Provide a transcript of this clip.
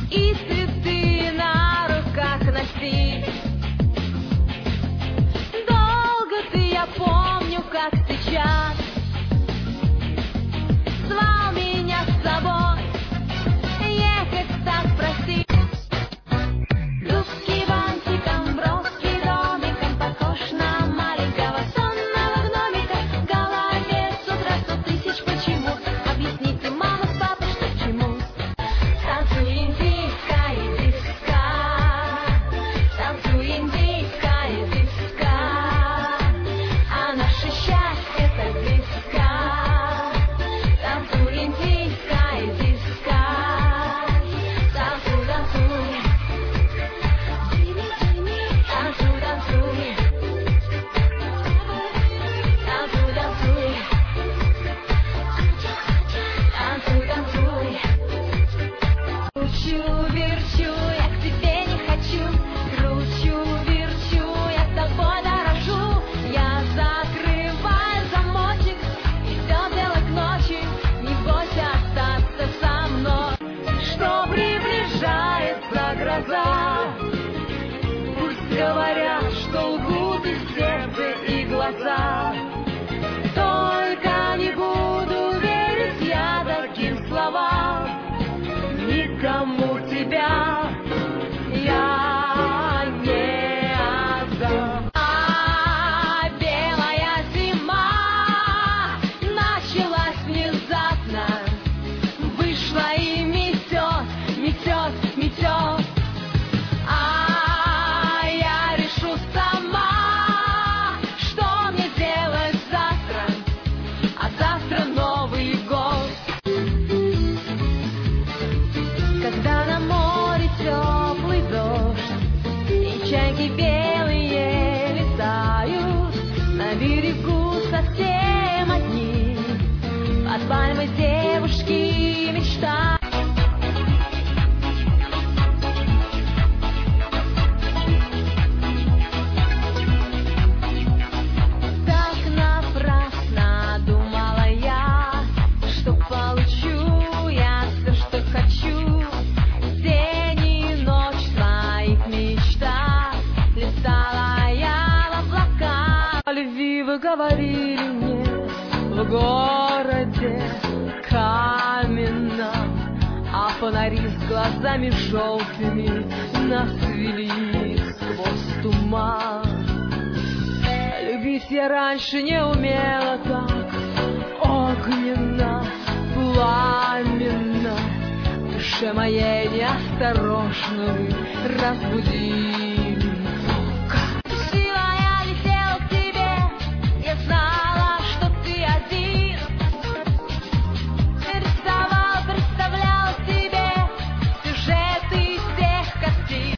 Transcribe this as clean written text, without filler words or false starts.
и цветы на руках носить. Долго ты, я помню, как сейчас, звал меня с собой ехать, так просить. Русский бантиком, броский домиком, похож на маленького сонного гномика. В голове с утра 100 тысяч почему. Объясните, мама с папой, что к чему. Танцуем диско и диско, танцуем диско и диско, а наше счастье это диско. Танцуем диско и диско, танцуй, танцуй. Танцуй, танцуй, танцуй, танцуй, танцуй, танцуй. Кручу, верчу, я к тебе не хочу. Кручу, верчу, я тобой дорожу. Я закрываю замочек, идет дело к ночи. Не бойся остаться со мной, что приближается гроза. Пусть говорят, что лгут и сердце, и глаза, только не буду верить я таким словам. Никому тебя я не отдам. А белая зима началась внезапно, вышла и метет, метет, метет. А я решу сама, что мне делать завтра, а завтра Новый год. Когда на море теплый дождь и чайки белые летают, на берегу совсем одни, под пальмой девушки мечтают. Так напрасно думала я, что получу я все, что хочу. День и ночь в своих мечтах летала я в облака. О любви вы говорили мне в городе каменном, а фонари с глазами желтыми нас вели сквозь туман. Любить я раньше не умела так огненно, пламенно. В душе моей неосторожно вы разбудили